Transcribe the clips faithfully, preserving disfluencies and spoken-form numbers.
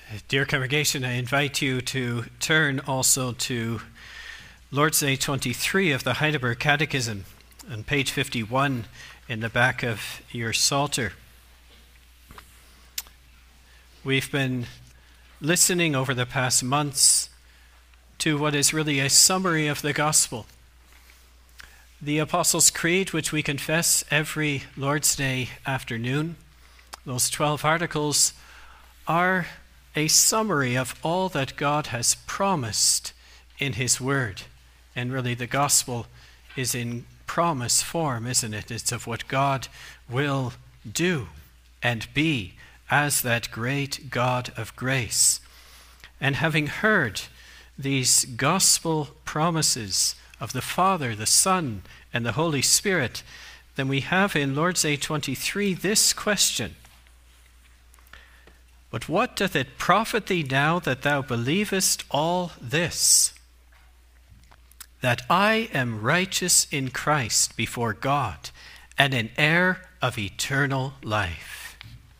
Dear congregation, I invite you to turn also to Lord's Day twenty-three of the Heidelberg Catechism on page fifty-one in the back of your Psalter. We've been listening over the past months to what is really a summary of the gospel. The Apostles' Creed, which we confess every Lord's Day afternoon, those twelve articles are a summary of all that God has promised in His Word. And really the gospel is in promise form, isn't it? It's of what God will do and be as that great God of grace. And having heard these gospel promises of the Father, the Son, and the Holy Spirit, then we have in Lord's Day twenty-three this question: But what doth it profit thee now that thou believest all this? That I am righteous in Christ before God, and an heir of eternal life.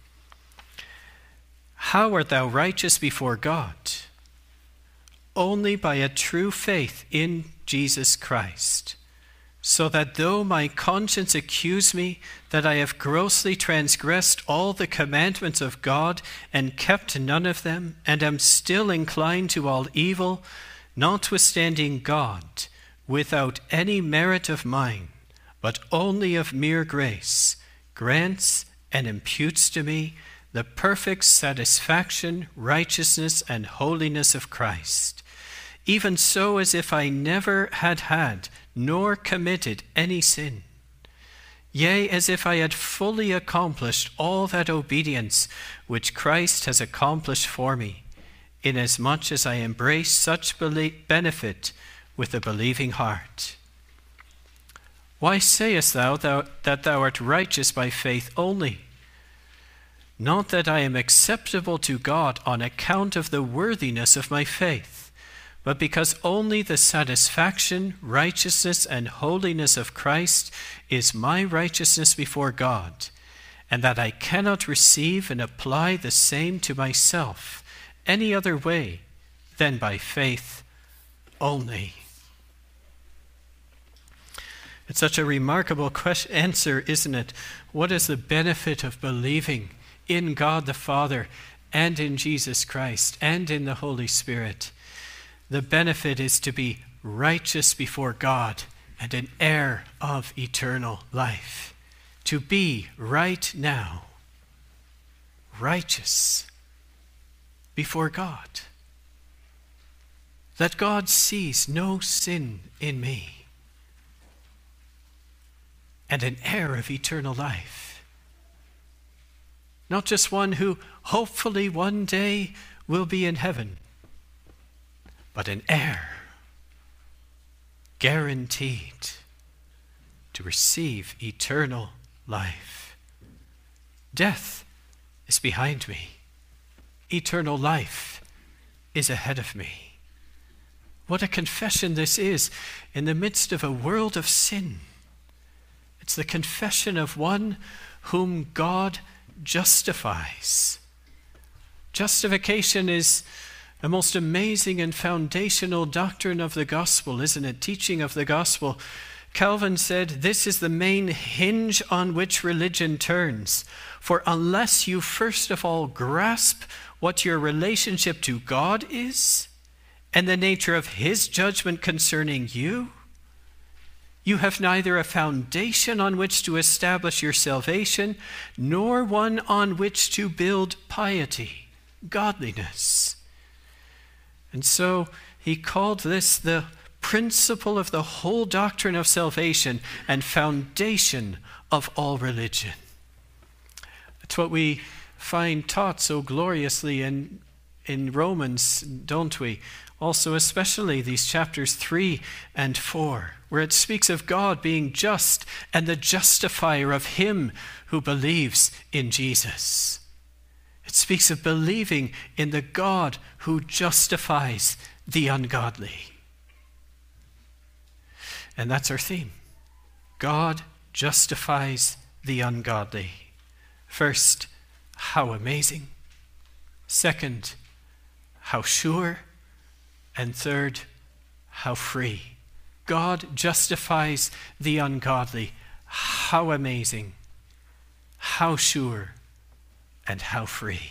How art thou righteous before God? Only by a true faith in Jesus Christ, so that though my conscience accuse me that I have grossly transgressed all the commandments of God and kept none of them, and am still inclined to all evil, notwithstanding God, without any merit of mine, but only of mere grace, grants and imputes to me the perfect satisfaction, righteousness, and holiness of Christ, even so as if I never had had nor committed any sin. Yea, as if I had fully accomplished all that obedience which Christ has accomplished for me, inasmuch as I embrace such benefit with a believing heart. Why sayest thou, thou that thou art righteous by faith only? Not that I am acceptable to God on account of the worthiness of my faith, but because only the satisfaction, righteousness, and holiness of Christ is my righteousness before God, and that I cannot receive and apply the same to myself any other way than by faith only. It's such a remarkable question, answer, isn't it? What is the benefit of believing in God the Father and in Jesus Christ and in the Holy Spirit? The benefit is to be righteous before God and an heir of eternal life. To be right now righteous before God. That God sees no sin in me. And an heir of eternal life. Not just one who hopefully one day will be in heaven, but an heir, guaranteed to receive eternal life. Death is behind me. Eternal life is ahead of me. What a confession this is in the midst of a world of sin. It's the confession of one whom God justifies. Justification is a most amazing and foundational doctrine of the gospel, isn't it? Teaching of the gospel. Calvin said, this is the main hinge on which religion turns. For unless you first of all grasp what your relationship to God is, and the nature of His judgment concerning you, you have neither a foundation on which to establish your salvation, nor one on which to build piety, godliness. And so he called this the principle of the whole doctrine of salvation and foundation of all religion. That's what we find taught so gloriously in, in Romans, don't we? Also, especially these chapters three and four, where it speaks of God being just and the justifier of him who believes in Jesus. It speaks of believing in the God who justifies the ungodly. And that's our theme. God justifies the ungodly. First, how amazing. Second, how sure. And third, how free. God justifies the ungodly. How amazing, how sure, and how free.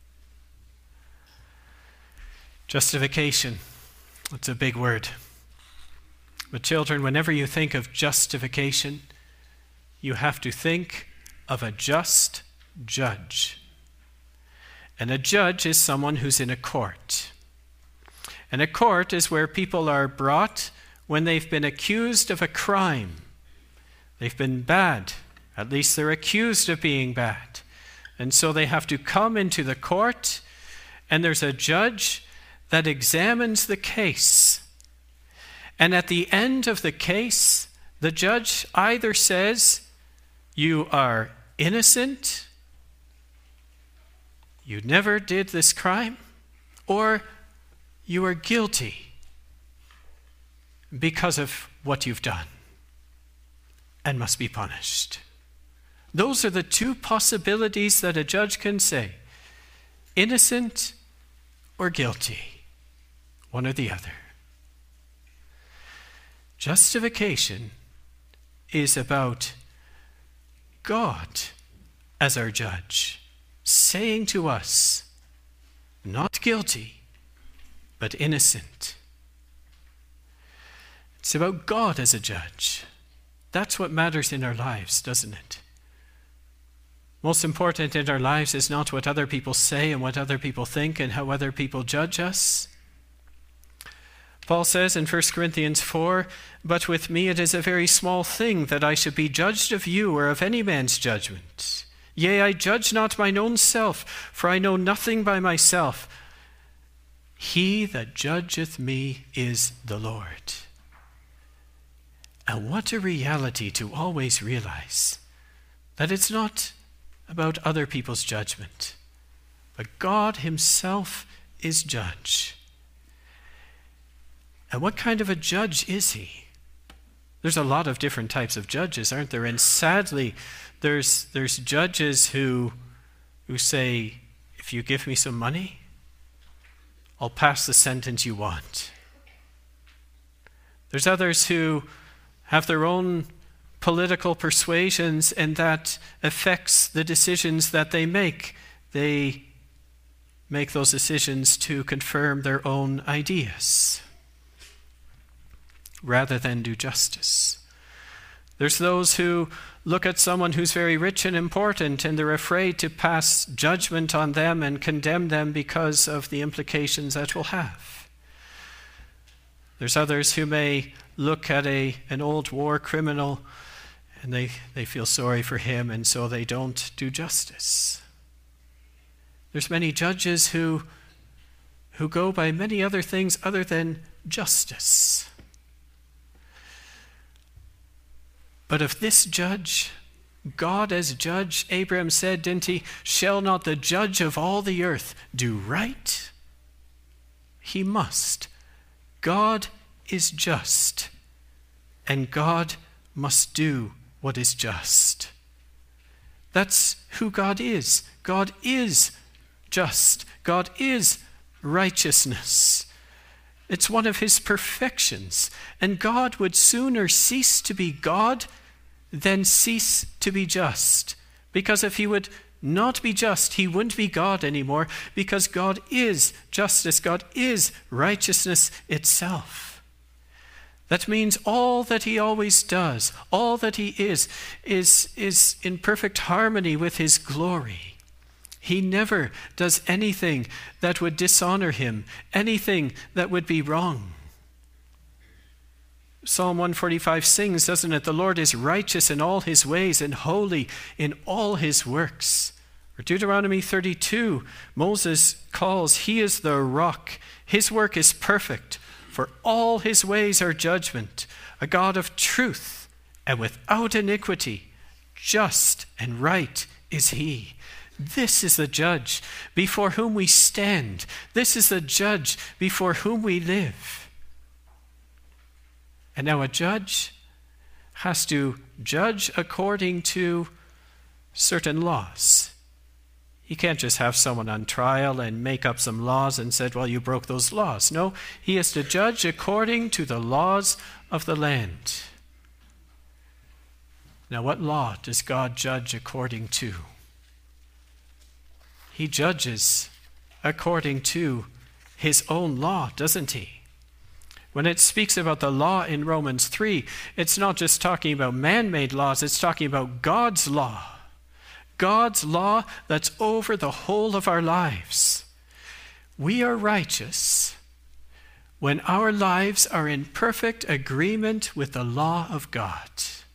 Justification, it's a big word. But children, whenever you think of justification, you have to think of a just judge. And a judge is someone who's in a court. And a court is where people are brought when they've been accused of a crime. They've been bad. At least they're accused of being bad. And so they have to come into the court, and there's a judge that examines the case. And at the end of the case, the judge either says, you are innocent, you never did this crime, or you are guilty because of what you've done and must be punished. Those are the two possibilities that a judge can say: innocent or guilty, one or the other. Justification is about God as our judge, saying to us, not guilty, but innocent. It's about God as a judge. That's what matters in our lives, doesn't it? Most important in our lives is not what other people say and what other people think and how other people judge us. Paul says in First Corinthians four, but with me it is a very small thing that I should be judged of you or of any man's judgment. Yea, I judge not mine own self, for I know nothing by myself. He that judgeth me is the Lord. And what a reality to always realize that it's not about other people's judgment, but God himself is judge. And what kind of a judge is he? There's a lot of different types of judges, aren't there? And sadly, there's there's judges who who say, if you give me some money, I'll pass the sentence you want. There's others who have their own political persuasions, and that affects the decisions that they make. They make those decisions to confirm their own ideas rather than do justice. There's those who look at someone who's very rich and important, and they're afraid to pass judgment on them and condemn them because of the implications that will have. There's others who may look at a an old war criminal and they, they feel sorry for him, and so they don't do justice. There's many judges who who go by many other things other than justice. But of this judge, God as judge, Abraham said, didn't he, shall not the judge of all the earth do right? He must. God is just, and God must do what is just. That's who God is. God is just. God is righteousness. It's one of his perfections. And God would sooner cease to be God than cease to be just. Because if he would not be just, he wouldn't be God anymore, because God is justice. God is righteousness itself. That means all that he always does, all that he is, is, is in perfect harmony with his glory. He never does anything that would dishonor him, anything that would be wrong. Psalm one forty-five sings, doesn't it? The Lord is righteous in all his ways and holy in all his works. Or Deuteronomy thirty-two, Moses calls, he is the rock. His work is perfect, for all his ways are judgment. A God of truth and without iniquity, just and right is he. This is the judge before whom we stand. This is the judge before whom we live. And now a judge has to judge according to certain laws. He can't just have someone on trial and make up some laws and said, well, you broke those laws. No, he is to judge according to the laws of the land. Now, what law does God judge according to? He judges according to his own law, doesn't he? When it speaks about the law in Romans three, it's not just talking about man-made laws, it's talking about God's law. God's law that's over the whole of our lives. We are righteous when our lives are in perfect agreement with the law of God.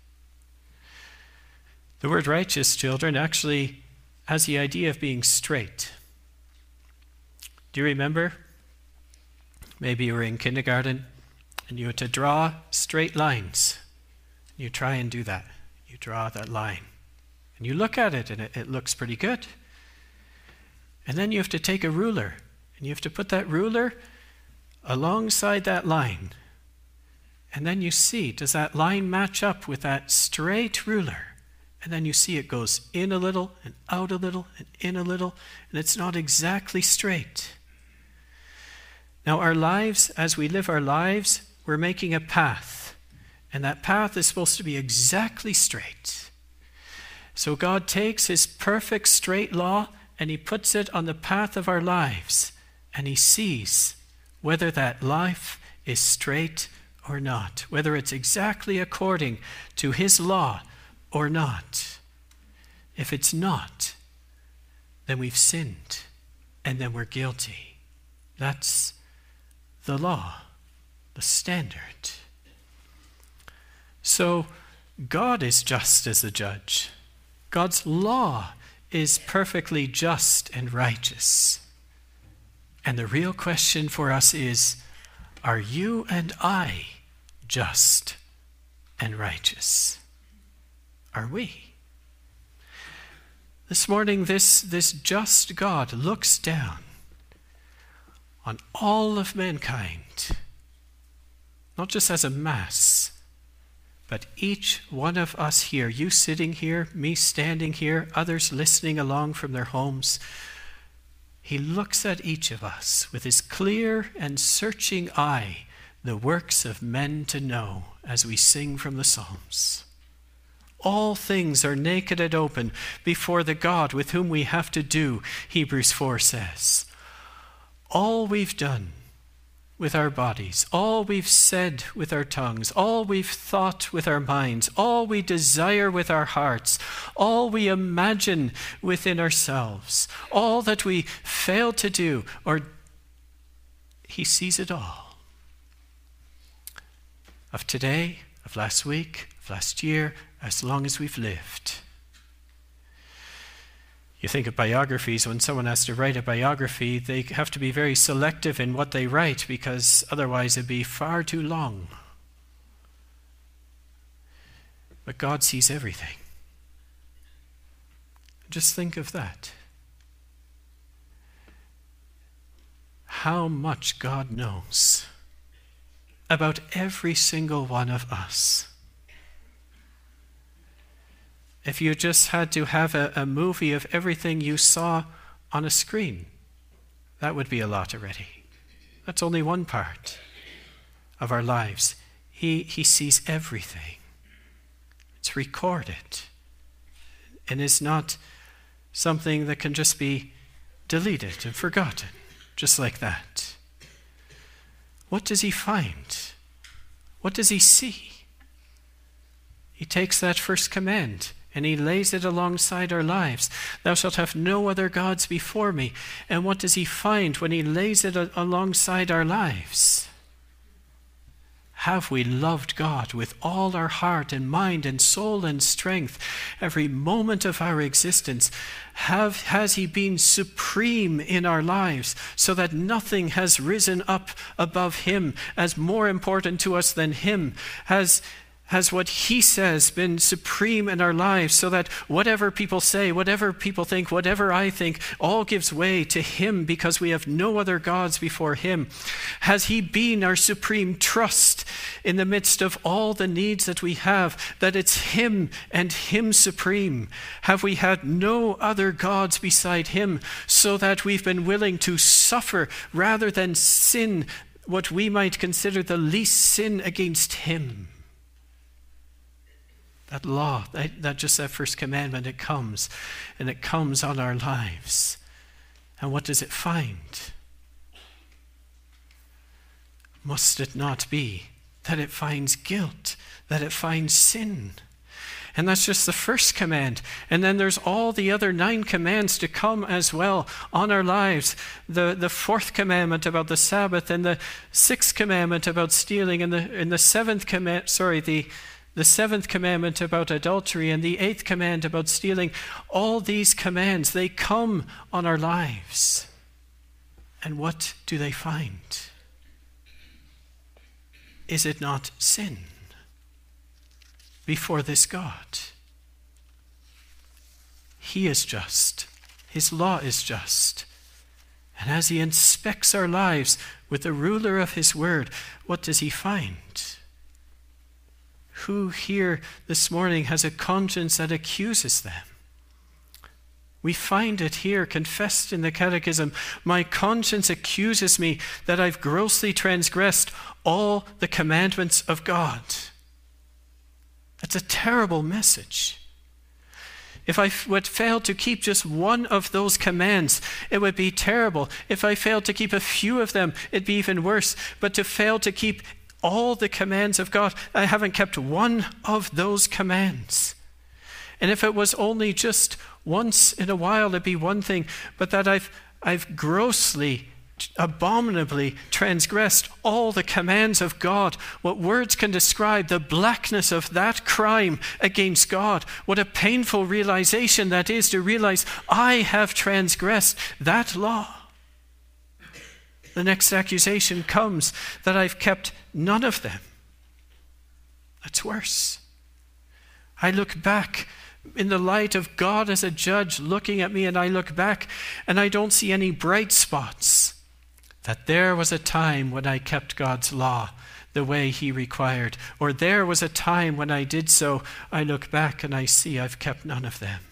The word righteous, children, actually has the idea of being straight. Do you remember? Maybe you were in kindergarten and you had to draw straight lines. You try and do that. You draw that line. And you look at it and it, it looks pretty good. And then you have to take a ruler and you have to put that ruler alongside that line. And then you see, does that line match up with that straight ruler? And then you see it goes in a little and out a little and in a little, and it's not exactly straight. Now our lives, as we live our lives, we're making a path. And that path is supposed to be exactly straight. So God takes his perfect straight law and he puts it on the path of our lives. And he sees whether that life is straight or not, whether it's exactly according to his law or not. If it's not, then we've sinned and then we're guilty. That's the law, the standard. So God is just as the judge. God's law is perfectly just and righteous. And the real question for us is, are you and I just and righteous? Are we? This morning, this, this just God looks down on all of mankind, not just as a mass, but each one of us here, you sitting here, me standing here, others listening along from their homes. He looks at each of us with his clear and searching eye, the works of men to know, as we sing from the Psalms. All things are naked and open before the God with whom we have to do, Hebrews four says. All we've done with our bodies, all we've said with our tongues, all we've thought with our minds, all we desire with our hearts, all we imagine within ourselves, all that we fail to do, or he sees it all. Of today, of last week, of last year, as long as we've lived. You think of biographies, when someone has to write a biography, they have to be very selective in what they write because otherwise it'd be far too long. But God sees everything. Just think of that. How much God knows about every single one of us. If you just had to have a, a movie of everything you saw on a screen, that would be a lot already. That's only one part of our lives. He, he sees everything. It's recorded. And it's not something that can just be deleted and forgotten, just like that. What does he find? What does he see? He takes that first command and he lays it alongside our lives. Thou shalt have no other gods before me. And what does he find when he lays it a- alongside our lives? Have we loved God with all our heart and mind and soul and strength every moment of our existence? Have, has he been supreme in our lives so that nothing has risen up above him as more important to us than him? Has Has what he says been supreme in our lives, so that whatever people say, whatever people think, whatever I think, all gives way to him because we have no other gods before him? Has he been our supreme trust in the midst of all the needs that we have, that it's him and him supreme? Have we had no other gods beside him, so that we've been willing to suffer rather than sin what we might consider the least sin against him? That law, that, that just that first commandment, it comes, and it comes on our lives. And what does it find? Must it not be that it finds guilt, that it finds sin? And that's just the first command. And then there's all the other nine commands to come as well on our lives. The, the fourth commandment about the Sabbath, and the sixth commandment about stealing, and the, and the seventh command, sorry, the The seventh commandment about adultery, and the eighth command about stealing. All these commands, they come on our lives. And what do they find? Is it not sin before this God? He is just. His law is just. And as he inspects our lives with the ruler of his word, what does he find? Who here this morning has a conscience that accuses them? We find it here confessed in the Catechism. My conscience accuses me that I've grossly transgressed all the commandments of God. That's a terrible message. If I would fail to keep just one of those commands, it would be terrible. If I failed to keep a few of them, it'd be even worse. But to fail to keep all the commands of God, I haven't kept one of those commands. And if it was only just once in a while, it'd be one thing, but that I've I've grossly, abominably transgressed all the commands of God. What words can describe the blackness of that crime against God? What a painful realization that is, to realize I have transgressed that law. The next accusation comes that I've kept none of them. That's worse. I look back in the light of God as a judge looking at me, and I look back and I don't see any bright spots. That there was a time when I kept God's law the way he required, or there was a time when I did so. I look back and I see I've kept none of them.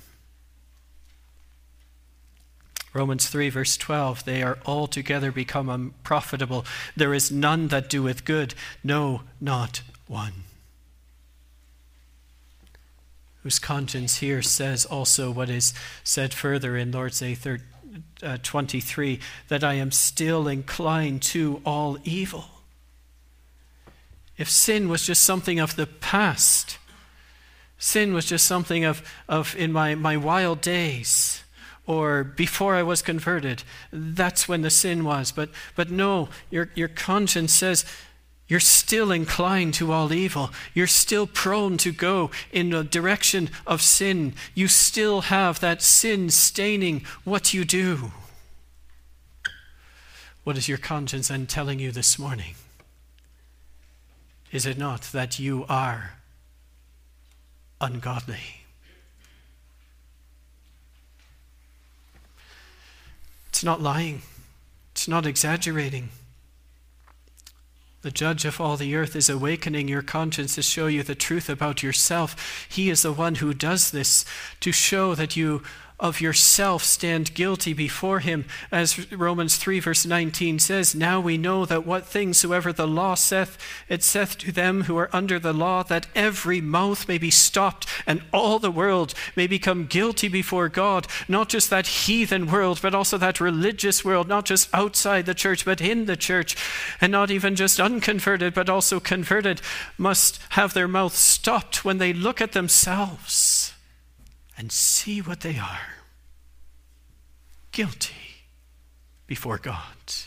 Romans three, verse twelve, they are altogether become unprofitable. There is none that doeth good, no, not one. Whose conscience here says also what is said further in Lord's Day twenty-three, that I am still inclined to all evil. If sin was just something of the past, sin was just something of, of in my, my wild days, or before I was converted, that's when the sin was. But but no, your, your conscience says you're still inclined to all evil. You're still prone to go in the direction of sin. You still have that sin staining what you do. What is your conscience then telling you this morning? Is it not that you are ungodly? It's not lying. It's not exaggerating. The judge of all the earth is awakening your conscience to show you the truth about yourself. He is the one who does this to show that you of yourself stand guilty before him. As Romans three verse nineteen says, now we know that what things soever the law saith, it saith to them who are under the law, that every mouth may be stopped and all the world may become guilty before God. Not just that heathen world, but also that religious world, not just outside the church, but in the church. And not even just unconverted, but also converted must have their mouth stopped when they look at themselves and see what they are. Guilty before God.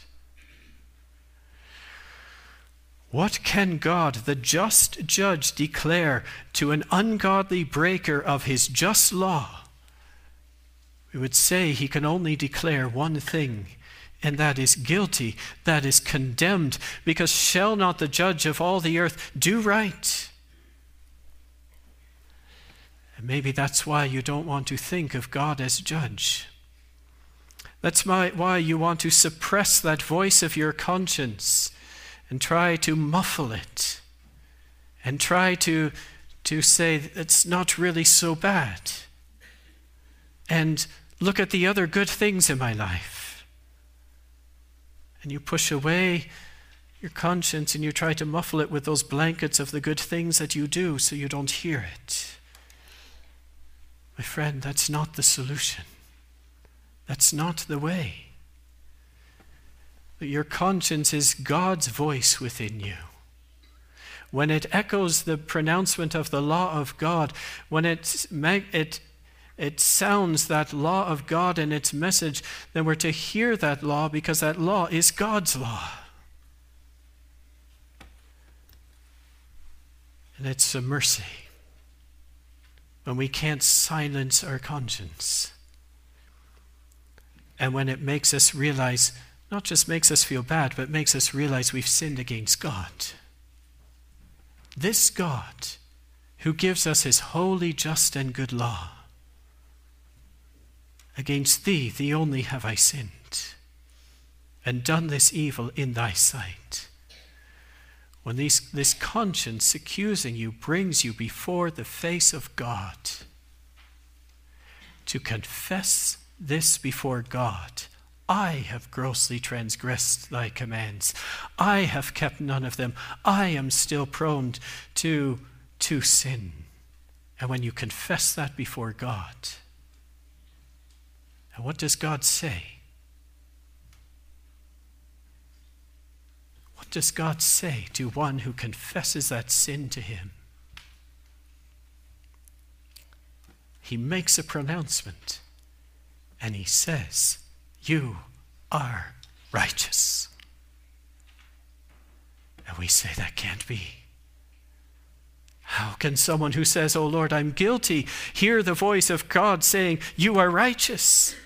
What can God, the just judge, declare to an ungodly breaker of his just law? We would say he can only declare one thing, and that is guilty, that is condemned, because shall not the judge of all the earth do right? Maybe that's why you don't want to think of God as judge. That's my, why you want to suppress that voice of your conscience and try to muffle it and try to, to say it's not really so bad. And look at the other good things in my life. And you push away your conscience and you try to muffle it with those blankets of the good things that you do so you don't hear it. My friend, that's not the solution. That's not the way. Your conscience is God's voice within you. When it echoes the pronouncement of the law of God, when it, it, it sounds that law of God in its message, then we're to hear that law because that law is God's law. And it's a mercy when we can't silence our conscience. And when it makes us realize, not just makes us feel bad, but makes us realize we've sinned against God. This God, who gives us his holy, just, and good law, against thee, thee only have I sinned, and done this evil in thy sight. When these, this conscience accusing you brings you before the face of God, to confess this before God, I have grossly transgressed thy commands. I have kept none of them. I am still prone to, to sin. And when you confess that before God, and what does God say? What does God say to one who confesses that sin to him? He makes a pronouncement and he says, you are righteous. And we say that can't be. How can someone who says, oh Lord, I'm guilty, hear the voice of God saying, you are righteous?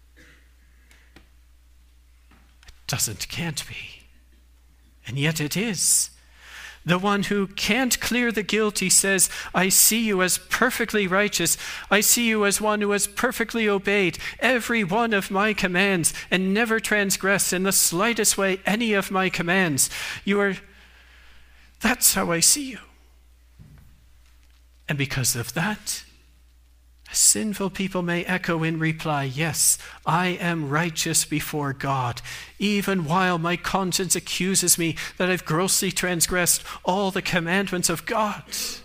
It doesn't, can't be. And yet it is. The one who can't clear the guilty says, I see you as perfectly righteous. I see you as one who has perfectly obeyed every one of my commands and never transgressed in the slightest way any of my commands. You are, that's how I see you. And because of that, sinful people may echo in reply, yes, I am righteous before God, even while my conscience accuses me that I've grossly transgressed all the commandments of God.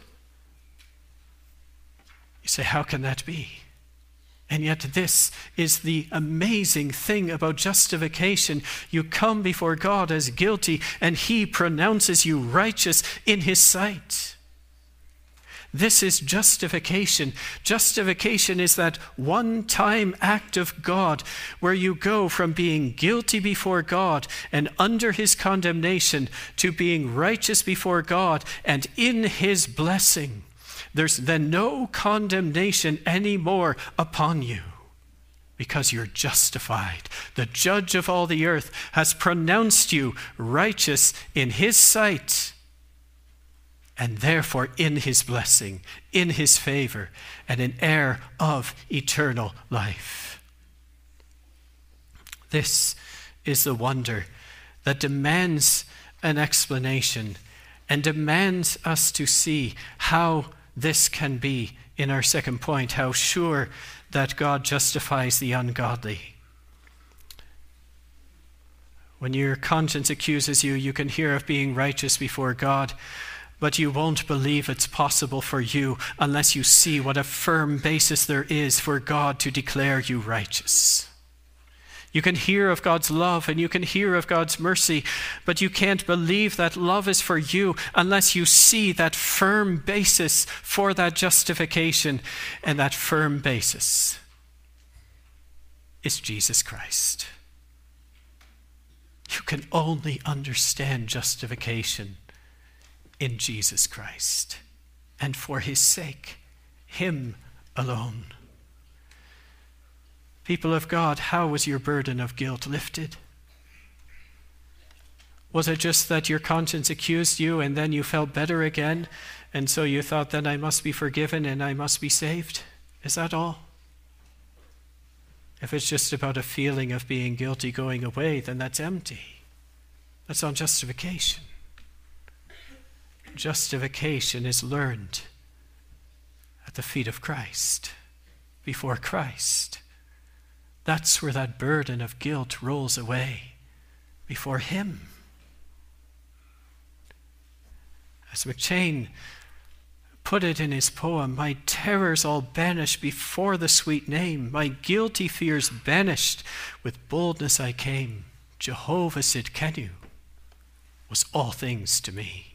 You say, how can that be? And yet this is the amazing thing about justification. You come before God as guilty, and he pronounces you righteous in his sight. This is justification. Justification is that one-time act of God where you go from being guilty before God and under his condemnation to being righteous before God and in his blessing. There's then no condemnation anymore upon you because you're justified. The judge of all the earth has pronounced you righteous in his sight, and therefore in his blessing, in his favor, and an heir of eternal life. This is the wonder that demands an explanation and demands us to see how this can be in our second point, how sure that God justifies the ungodly. When your conscience accuses you, you can hear of being righteous before God, but you won't believe it's possible for you unless you see what a firm basis there is for God to declare you righteous. You can hear of God's love and you can hear of God's mercy, but you can't believe that love is for you unless you see that firm basis for that justification. And that firm basis is Jesus Christ. You can only understand justification in Jesus Christ, and for his sake, him alone. People of God, how was your burden of guilt lifted? Was it just that your conscience accused you and then you felt better again, and so you thought, then I must be forgiven and I must be saved? Is that all? If it's just about a feeling of being guilty going away, then that's empty. That's not justification. Justification is learned at the feet of Christ, before Christ. That's where that burden of guilt rolls away, before Him. As McChain put it in his poem, my terrors all banished before the sweet name, my guilty fears banished, with boldness I came. Jehovah Sidkenu was all things to me.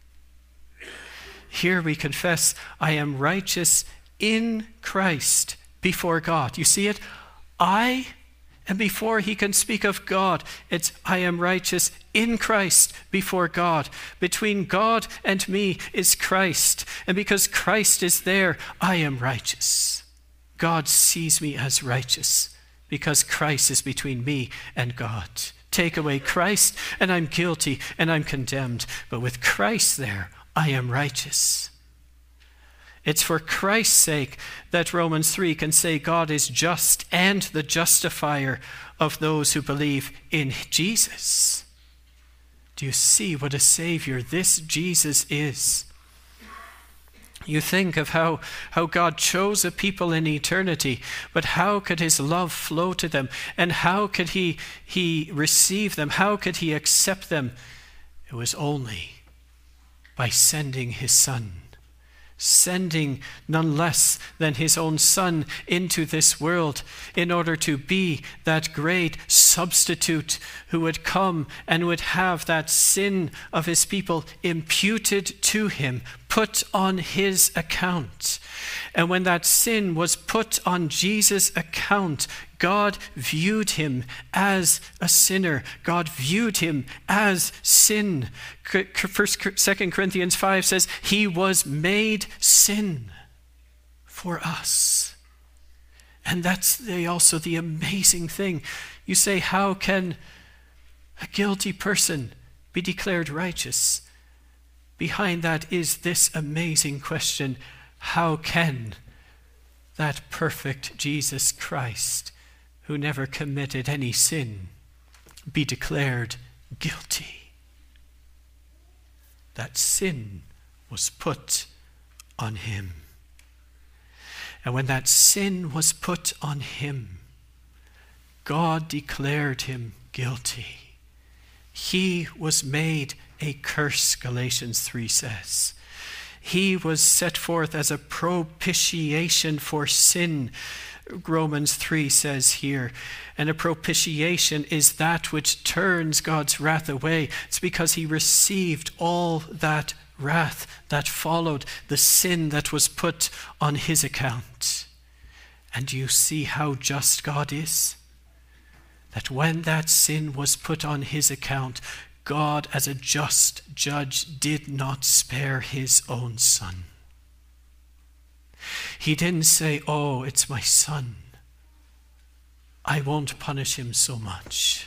Here we confess, I am righteous in Christ before God. You see it? I, and before he can speak of God, it's I am righteous in Christ before God. Between God and me is Christ. And because Christ is there, I am righteous. God sees me as righteous because Christ is between me and God. Take away Christ and I'm guilty and I'm condemned. But with Christ there, I am righteous. It's for Christ's sake that Romans three can say God is just and the justifier of those who believe in Jesus. Do you see what a Savior this Jesus is? You think of how, how God chose a people in eternity, but how could his love flow to them? And how could he, he receive them? How could he accept them? It was only by sending his Son. Sending none less than his own Son into this world in order to be that great substitute who would come and would have that sin of his people imputed to him, put on his account. And when that sin was put on Jesus' account, God viewed him as a sinner. God viewed him as sin. Second Corinthians five says, he was made sin for us. And that's the, also the amazing thing. You say, how can a guilty person be declared righteous? Behind that is this amazing question: how can that perfect Jesus Christ, who never committed any sin, be declared guilty? That sin was put on him. And when that sin was put on him, God declared him guilty. He was made a curse, Galatians three says. He was set forth as a propitiation for sin, Romans three says here. And a propitiation is that which turns God's wrath away. It's because he received all that wrath that followed the sin that was put on his account. And you see how just God is? That when that sin was put on his account, God, as a just judge, did not spare his own Son. He didn't say, oh, it's my Son, I won't punish him so much.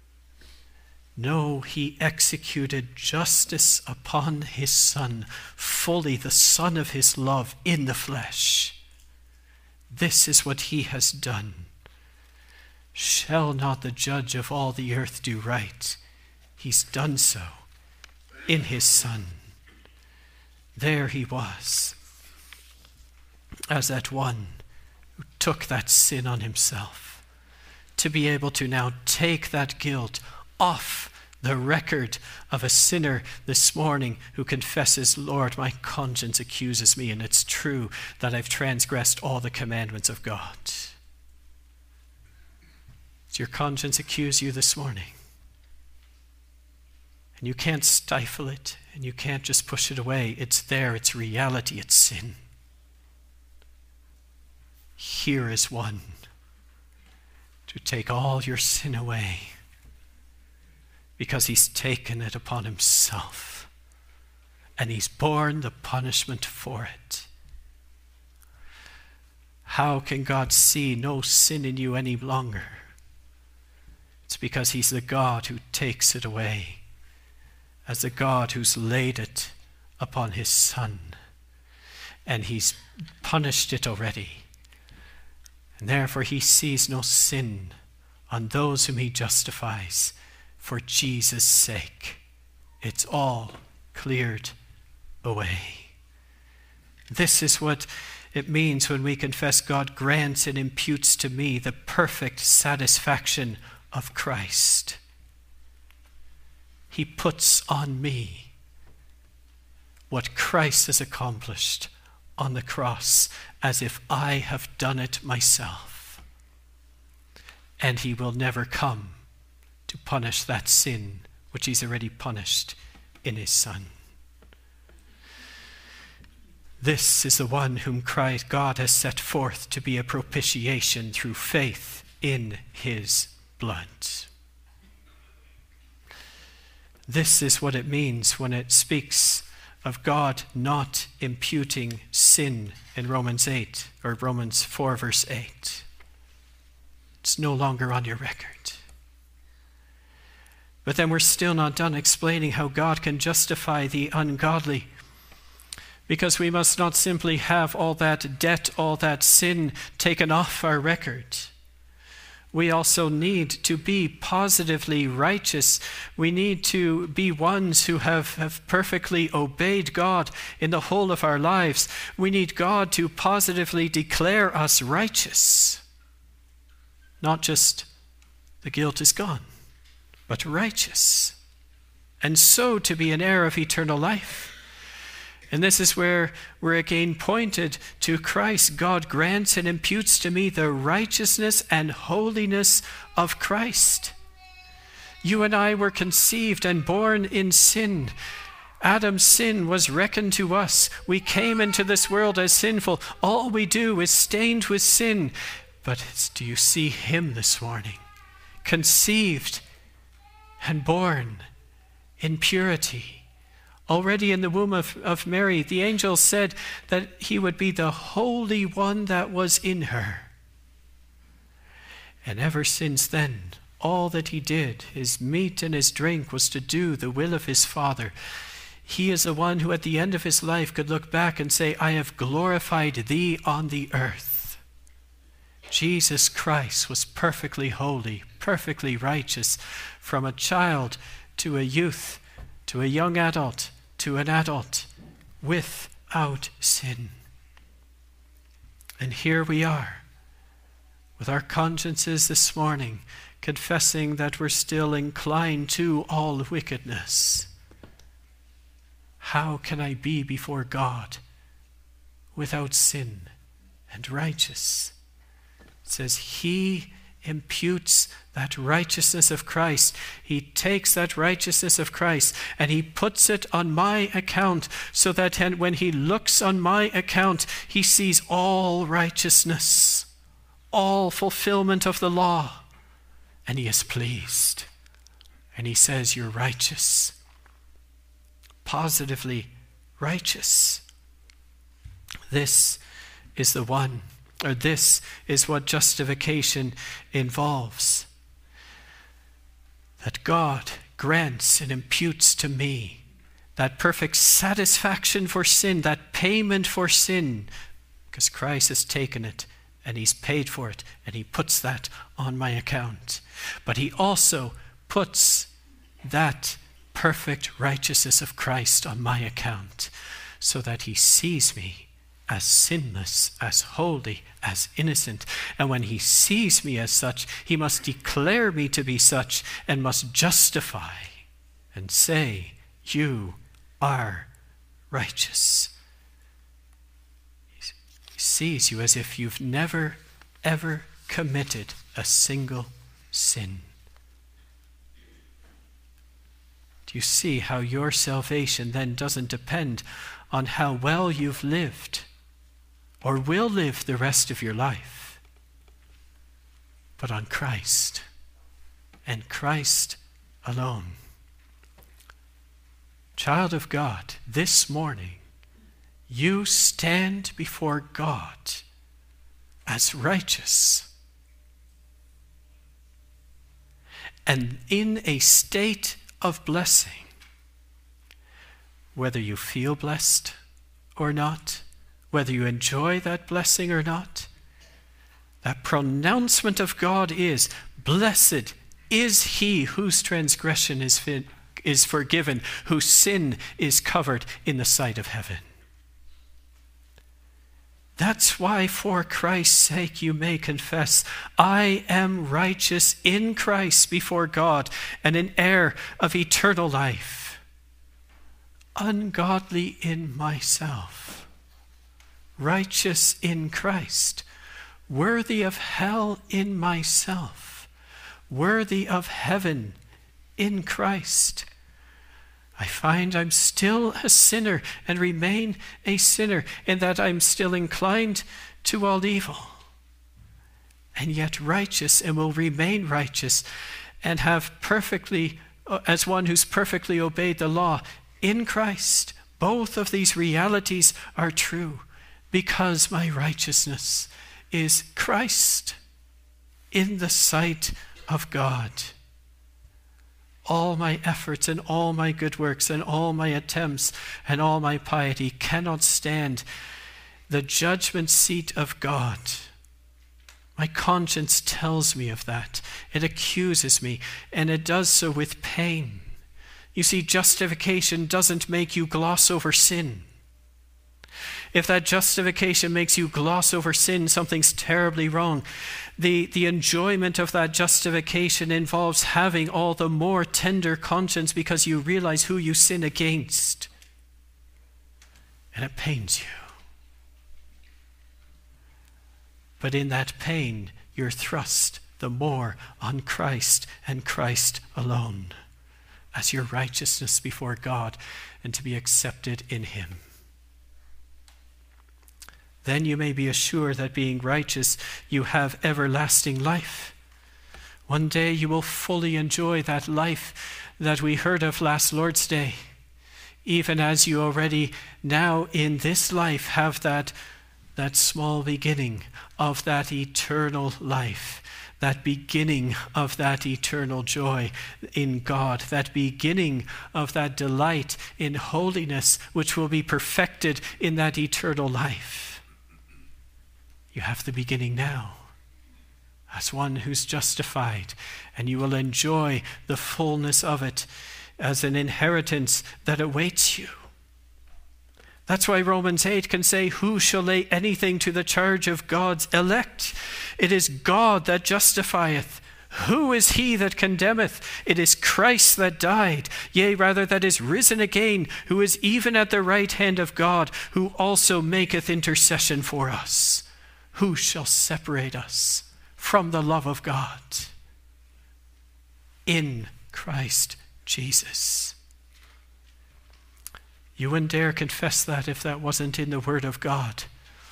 No, he executed justice upon his Son, fully the Son of his love in the flesh. This is what he has done. Shall not the judge of all the earth do right? He's done so in his Son. There he was, as that one who took that sin on himself, to be able to now take that guilt off the record of a sinner this morning who confesses, Lord, my conscience accuses me, and it's true that I've transgressed all the commandments of God. Does your conscience accuse you this morning? And you can't stifle it, and you can't just push it away. It's there, it's reality, it's sin. Here is one to take all your sin away, because he's taken it upon himself, and he's borne the punishment for it. How can God see no sin in you any longer? It's because he's the God who takes it away. as a God who's laid it upon his Son. And he's punished it already. And therefore he sees no sin on those whom he justifies for Jesus' sake. It's all cleared away. This is what it means when we confess, God grants and imputes to me the perfect satisfaction of Christ. He puts on me what Christ has accomplished on the cross, as if I have done it myself. And he will never come to punish that sin which he's already punished in his Son. This is the one whom Christ, God has set forth to be a propitiation through faith in his blood. This is what it means when it speaks of God not imputing sin in Romans eight, or Romans four verse eight. It's no longer on your record. But then we're still not done explaining how God can justify the ungodly, because we must not simply have all that debt, all that sin taken off our record. We also need to be positively righteous. We need to be ones who have, have perfectly obeyed God in the whole of our lives. We need God to positively declare us righteous. Not just the guilt is gone, but righteous. And so to be an heir of eternal life. And this is where we're again pointed to Christ. God grants and imputes to me the righteousness and holiness of Christ. You and I were conceived and born in sin. Adam's sin was reckoned to us. We came into this world as sinful. All we do is stained with sin. But do you see him this morning? Conceived and born in purity. Already in the womb of, of Mary, the angel said that he would be the Holy One that was in her. And ever since then, all that he did, his meat and his drink, was to do the will of his Father. He is the one who at the end of his life could look back and say, I have glorified thee on the earth. Jesus Christ was perfectly holy, perfectly righteous, from a child to a youth, to a young adult, to an adult, without sin. And here we are, with our consciences this morning, confessing that we're still inclined to all wickedness. How can I be before God without sin and righteous? It says, He imputes that righteousness of Christ. He takes that righteousness of Christ and he puts it on my account, so that when he looks on my account, he sees all righteousness, all fulfillment of the law, and he is pleased. And he says, you're righteous, positively righteous. This is the one Or this is what justification involves. That God grants and imputes to me that perfect satisfaction for sin, that payment for sin, because Christ has taken it and he's paid for it and he puts that on my account. But he also puts that perfect righteousness of Christ on my account, so that he sees me as sinless, as holy, as innocent. And when he sees me as such, he must declare me to be such and must justify and say, you are righteous. He sees you as if you've never, ever committed a single sin. Do you see how your salvation then doesn't depend on how well you've lived or will live the rest of your life, but on Christ and Christ alone? Child of God, this morning you stand before God as righteous and in a state of blessing, whether you feel blessed or not, whether you enjoy that blessing or not. That pronouncement of God is, blessed is he whose transgression is, fin- is forgiven, whose sin is covered in the sight of heaven. That's why for Christ's sake you may confess, I am righteous in Christ before God and an heir of eternal life. Ungodly in myself, righteous in Christ, worthy of hell in myself, worthy of heaven in Christ. I find I'm still a sinner and remain a sinner in that I'm still inclined to all evil, and yet righteous and will remain righteous and have perfectly, as one who's perfectly obeyed the law in Christ. Both of these realities are true because my righteousness is Christ in the sight of God. All my efforts and all my good works and all my attempts and all my piety cannot stand the judgment seat of God. My conscience tells me of that. It accuses me, and it does so with pain. You see, justification doesn't make you gloss over sin. If that justification makes you gloss over sin, something's terribly wrong. The, the enjoyment of that justification involves having all the more tender conscience because you realize who you sin against. And it pains you. But in that pain, you're thrust the more on Christ and Christ alone as your righteousness before God and to be accepted in him. Then you may be assured that being righteous, you have everlasting life. One day you will fully enjoy that life that we heard of last Lord's Day, even as you already now in this life have that, that small beginning of that eternal life, that beginning of that eternal joy in God, that beginning of that delight in holiness, which will be perfected in that eternal life. You have the beginning now as one who's justified, and you will enjoy the fullness of it as an inheritance that awaits you. That's why Romans eight can say, who shall lay anything to the charge of God's elect? It is God that justifieth. Who is he that condemneth? It is Christ that died, yea, rather that is risen again, who is even at the right hand of God, who also maketh intercession for us. Who shall separate us from the love of God? In Christ Jesus. You wouldn't dare confess that if that wasn't in the Word of God.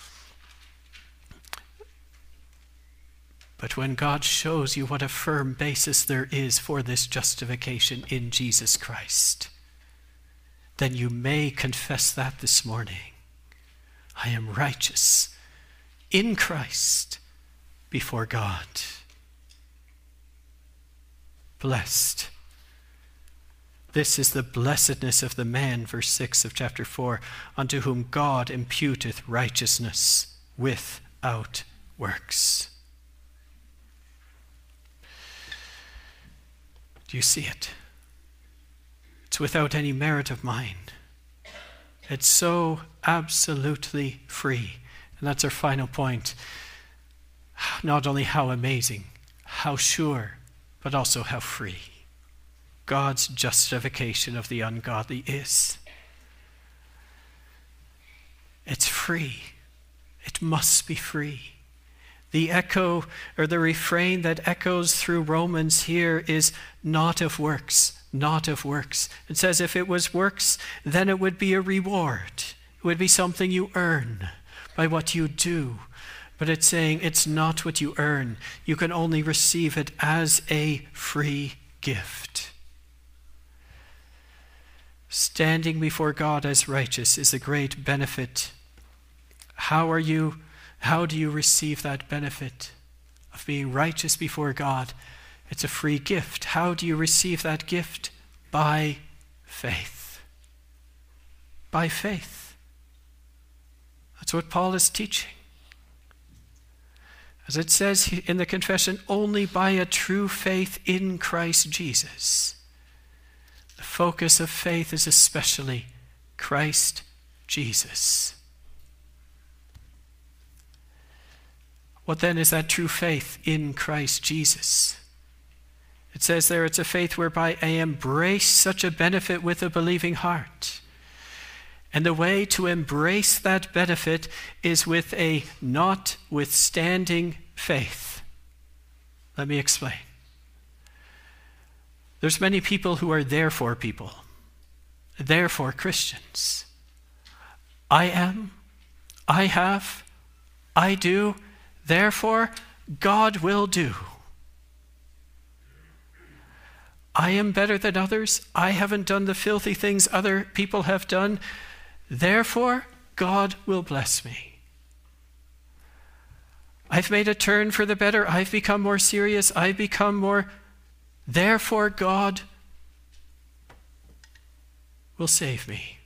But when God shows you what a firm basis there is for this justification in Jesus Christ, then you may confess that this morning. I am righteous in Christ before God. Blessed. This is the blessedness of the man, verse six of chapter four, unto whom God imputeth righteousness without works. Do you see it? It's without any merit of mine. It's so absolutely free. And that's our final point. Not only how amazing, how sure, but also how free God's justification of the ungodly is. It's free. It must be free. The echo or the refrain that echoes through Romans here is not of works, not of works. It says if it was works, then it would be a reward. It would be something you earn by what you do. But it's saying it's not what you earn. You can only receive it as a free gift. Standing before God as righteous is a great benefit. How are you, how do you receive that benefit of being righteous before God? It's a free gift. How do you receive that gift? By faith. by faith. That's what Paul is teaching. As it says in the confession, only by a true faith in Christ Jesus. The focus of faith is especially Christ Jesus. What then is that true faith in Christ Jesus? It says there it's a faith whereby I embrace such a benefit with a believing heart. And the way to embrace that benefit is with a notwithstanding faith. Let me explain. There's many people who are therefore people, therefore Christians. I am, I have, I do, therefore God will do. I am better than others. I haven't done the filthy things other people have done. Therefore, God will bless me. I've made a turn for the better. I've become more serious. I've become more. Therefore, God will save me.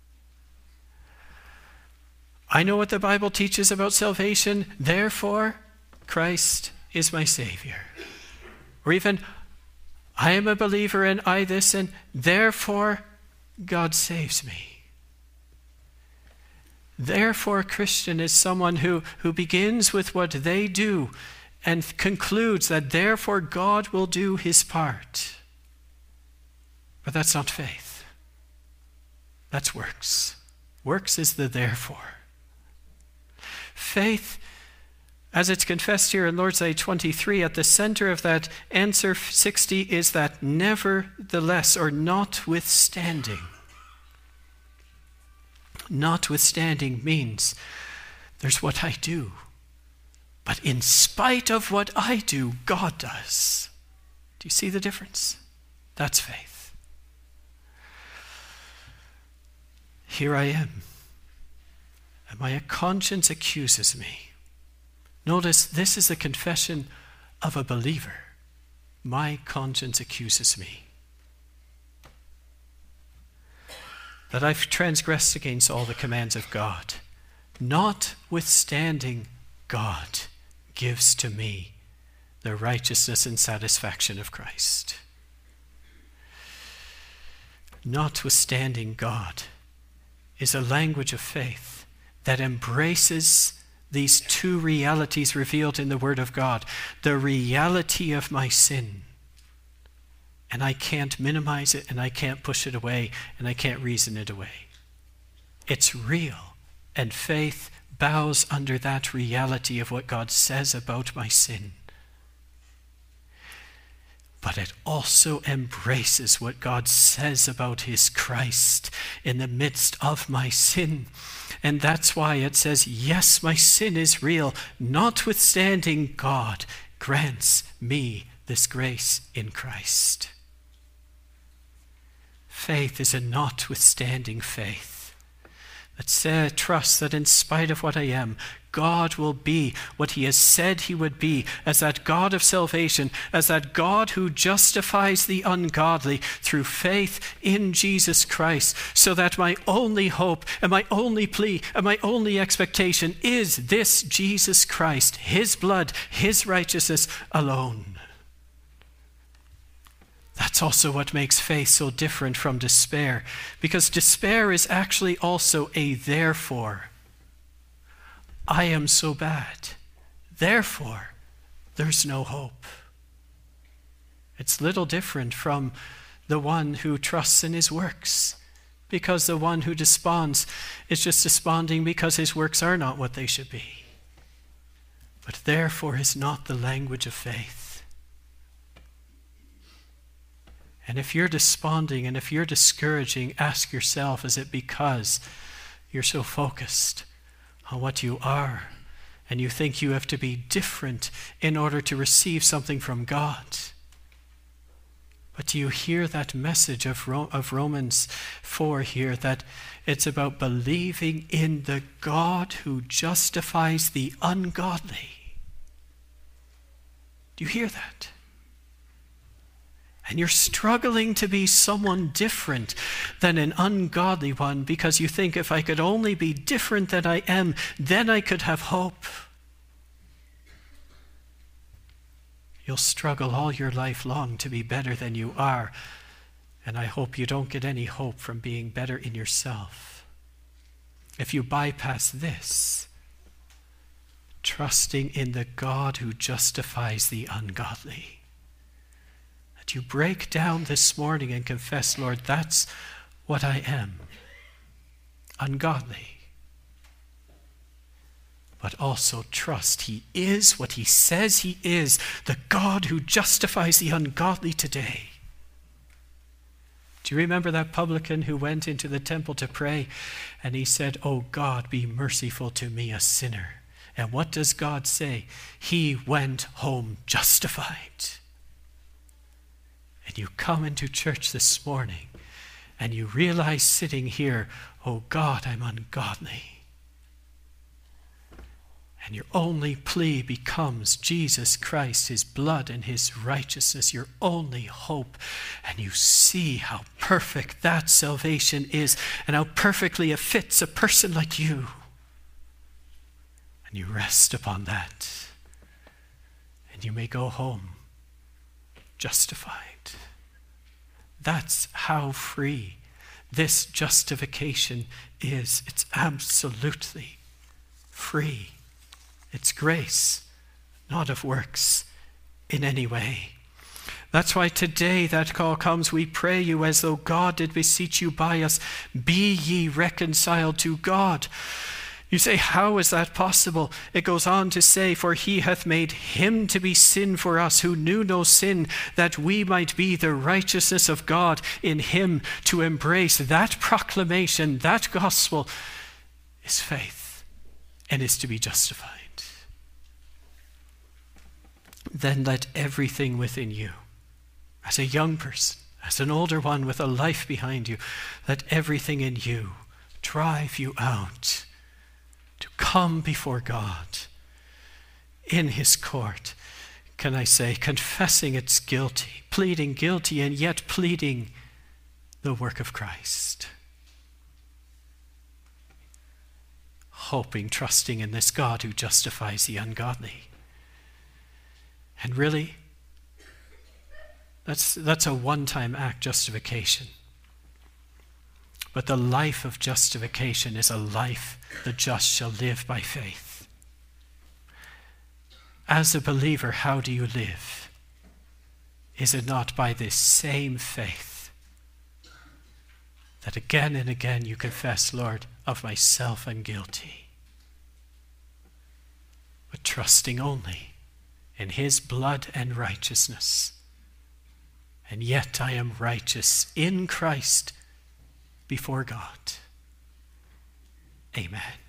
I know what the Bible teaches about salvation. Therefore, Christ is my Savior. Or even, I am a believer and I this, and therefore, God saves me. Therefore, a Christian is someone who, who begins with what they do and concludes that therefore God will do his part. But that's not faith. That's works. Works is the therefore. Faith, as it's confessed here in Lord's Day twenty-three, at the center of that answer sixty is that nevertheless, or notwithstanding. Notwithstanding means there's what I do, but in spite of what I do, God does. Do you see the difference? That's faith. Here I am, and my conscience accuses me. Notice this is a confession of a believer. My conscience accuses me. That I've transgressed against all the commands of God. Notwithstanding, God gives to me the righteousness and satisfaction of Christ. Notwithstanding, God is a language of faith that embraces these two realities revealed in the Word of God. The reality of my sin. And I can't minimize it, and I can't push it away, and I can't reason it away. It's real, and faith bows under that reality of what God says about my sin. But it also embraces what God says about his Christ in the midst of my sin. And that's why it says, yes, my sin is real, notwithstanding God grants me this grace in Christ. Faith is a notwithstanding faith that says, trusts that in spite of what I am, God will be what he has said he would be, as that God of salvation, as that God who justifies the ungodly through faith in Jesus Christ, so that my only hope and my only plea and my only expectation is this Jesus Christ, his blood, his righteousness alone. That's also what makes faith so different from despair, because despair is actually also a therefore. I am so bad, therefore there's no hope. It's little different from the one who trusts in his works, because the one who desponds is just desponding because his works are not what they should be. But therefore is not the language of faith. And if you're desponding and if you're discouraging, ask yourself, is it because you're so focused on what you are and you think you have to be different in order to receive something from God? But do you hear that message of, Ro- of Romans four here, that it's about believing in the God who justifies the ungodly? Do you hear that? And you're struggling to be someone different than an ungodly one because you think, if I could only be different than I am, then I could have hope. You'll struggle all your life long to be better than you are. And I hope you don't get any hope from being better in yourself. If you bypass this, trusting in the God who justifies the ungodly, that you break down this morning and confess, Lord, that's what I am, ungodly. But also trust he is what he says he is, the God who justifies the ungodly today. Do you remember that publican who went into the temple to pray and he said, "Oh God, be merciful to me, a sinner"? And what does God say? He went home justified. And you come into church this morning and you realize sitting here, "Oh God, I'm ungodly." And your only plea becomes Jesus Christ, his blood and his righteousness, your only hope. And you see how perfect that salvation is and how perfectly it fits a person like you. And you rest upon that. And you may go home justified. That's how free this justification is. It's absolutely free. It's grace, not of works in any way. That's why today that call comes. We pray you as though God did beseech you by us, be ye reconciled to God. You say, how is that possible? It goes on to say, for he hath made him to be sin for us who knew no sin, that we might be the righteousness of God in him. To embrace that proclamation, that gospel, is faith and is to be justified. Then let everything within you, as a young person, as an older one with a life behind you, let everything in you drive you out to come before God in his court. Can I say, confessing it's guilty, pleading guilty, and yet pleading the work of Christ. Hoping, trusting in this God who justifies the ungodly. And really, that's, that's a one-time act, justification. But the life of justification is a life the just shall live by faith. As a believer, how do you live? Is it not by this same faith that again and again you confess, Lord, of myself I'm guilty, but trusting only in his blood and righteousness. And yet I am righteous in Christ before God. Amen.